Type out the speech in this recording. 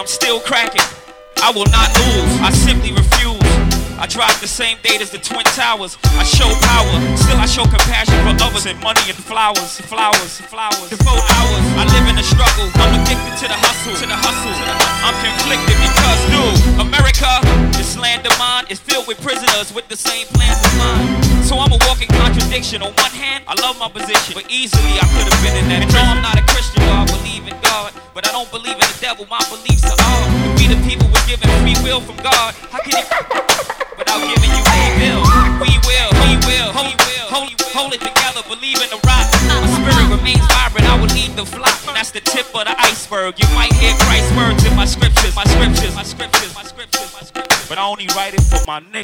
I'm still cracking. I will not lose, I simply refuse. I drive the same date as the Twin Towers. I show power, still I show compassion for others. And money and flowers. Devote hours, I live in the struggle. I'm addicted to the hustle. I'm conflicted because new America, this land of mine, is filled with prisoners with the same plans as mine. So I'm a walking contradiction. On one hand, I love my position, but easily I could have been in that. And no, I'm not a Christian, though I believe in God, but I don't believe in the devil. My beliefs are all. If we the people was given free will from God, how can it without giving you a bill? We will hold it together, believe in the rock. My spirit remains vibrant, I will lead the flock. That's the tip of the iceberg. You might hear Christ's words in my scriptures. But I only write it for my niggas.